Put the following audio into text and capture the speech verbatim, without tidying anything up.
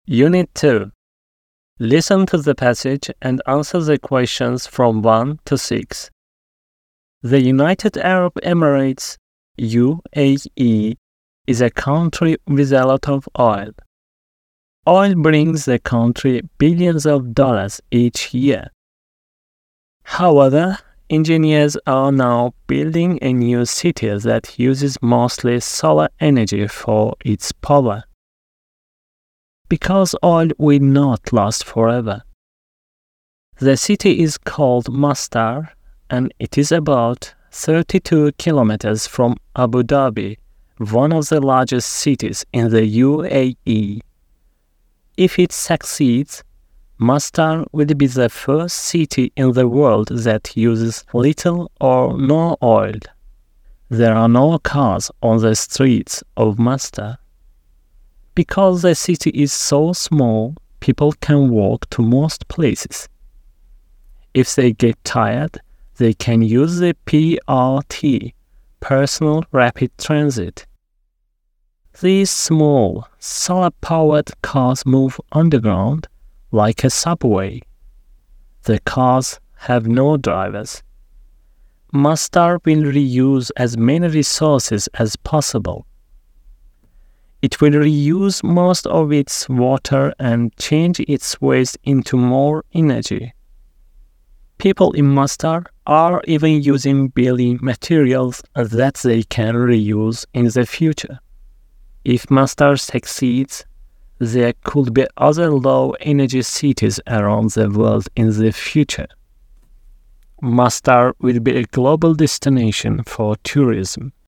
Unit two. Listen to the passage and answer the questions from one to six. The United Arab Emirates, U A E, is a country with a lot of oil. Oil brings the country billions of dollars each year. However, engineers are now building a new city that uses mostly solar energy for its power. Because oil will not last forever. The city is called Masdar, and it is about thirty-two kilometers from Abu Dhabi, one of the largest cities in the U A E. If it succeeds, Masdar will be the first city in the world that uses little or no oil. There are no cars on the streets of Masdar. Because the city is so small, people can walk to most places. If they get tired, they can use the P R T, Personal Rapid Transit. These small, solar-powered cars move underground like a subway. The cars have no drivers. Masdar will reuse as many resources as possible. It will reuse most of its water and change its waste into more energy. People in Masdar are even using building materials that they can reuse in the future. If Masdar succeeds, there could be other low-energy cities around the world in the future. Masdar will be a global destination for tourism.